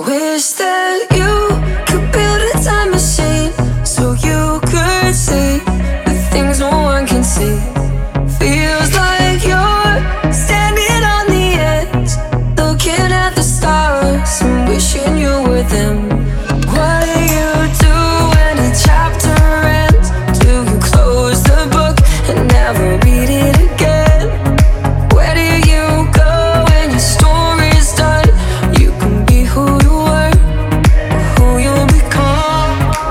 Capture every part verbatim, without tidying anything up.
Wish that you could build a time machine so you could see the things no one can see. Feels like you're standing on the edge, looking at the stars and wishing you were them. What do you do when a chapter ends? Do you close the book and never read it again? Where do you go when your story's done? You can be who you were, or who you'll become.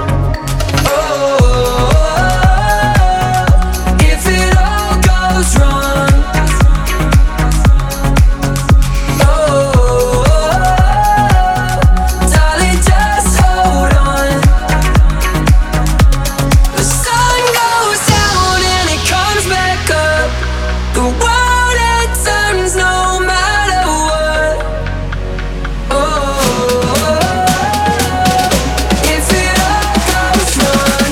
Oh, if it all goes wrong. Oh, darling, just hold on. The sun goes down and it comes back up. The world, it turns no matter what. Oh, if it all goes wrong,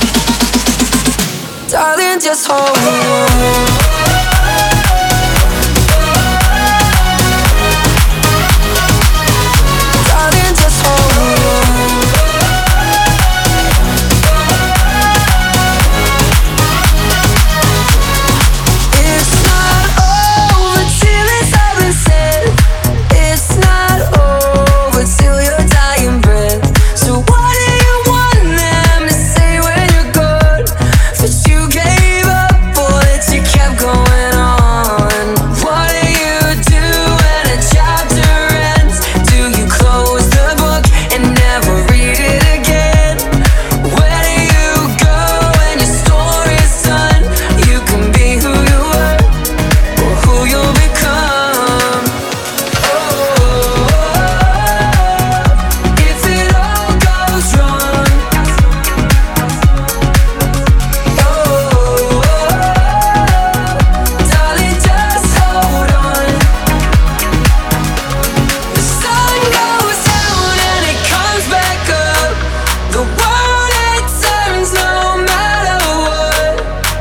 darling, just hold on. Darling, just hold on. It's not over till it's all been said. It's not over till your dying breath. So what do you want them to say when you're gone? That you gave up or that you kept going on? What do you do when a chapter ends? Do you close the book and never read it again? Where do you go when your story's done? You can be who you were, or who you'll become. Oh, if it all goes wrong. Oh, darling, just hold on. The sun goes down and it comes back up. The world, it turns no matter what.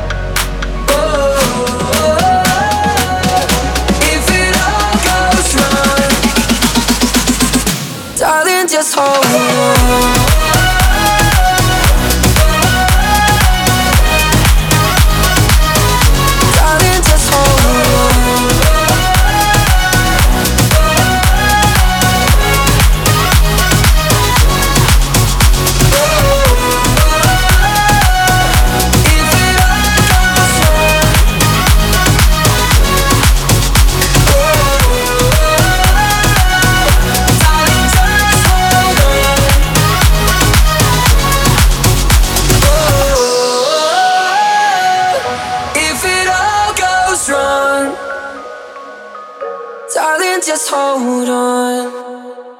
Oh, if it all goes wrong, darling, just hold on. Darling, just hold on. If it all goes wrong, darling, just hold on. If it all goes wrong, darling, just hold on.